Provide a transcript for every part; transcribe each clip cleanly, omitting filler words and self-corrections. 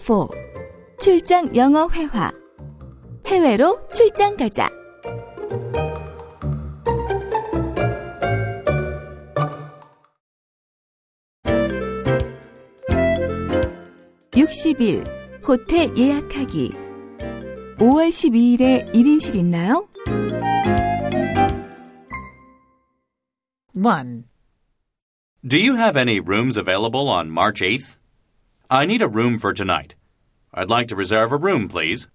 4. 출장 영어 회화. 해외로 출장 가자. 60일 호텔 예약하기. 5월 12일에 1인실 있나요? 1. Do you have any rooms available on March 8th? I need a room for tonight. I'd like to reserve a room, please.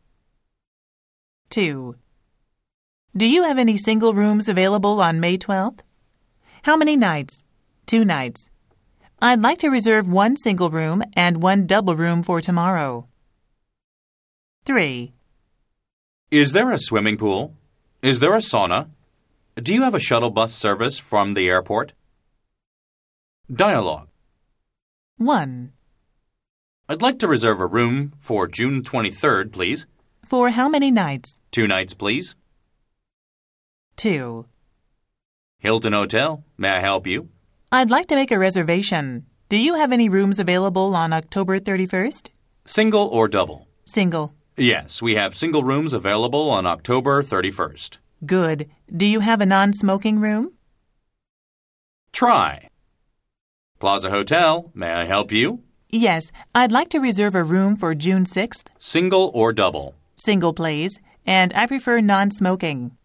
2. Do you have any single rooms available on May 12th? How many nights? 2 nights. I'd like to reserve 1 single room and 1 double room for tomorrow. 3. Is there a swimming pool? Is there a sauna? Do you have a shuttle bus service from the airport? Dialogue. 1. I'd like to reserve a room for June 23rd, please. For how many nights? 2 nights, please. 2. Hilton Hotel. May I help you? I'd like to make a reservation. Do you have any rooms available on October 31st? Single or double? Single. Yes, we have single rooms available on October 31st. Good. Do you have a non-smoking room? Try. Plaza Hotel. May I help you? Yes, I'd like to reserve a room for June 6th. Single or double? Single, please. And I prefer non-smoking.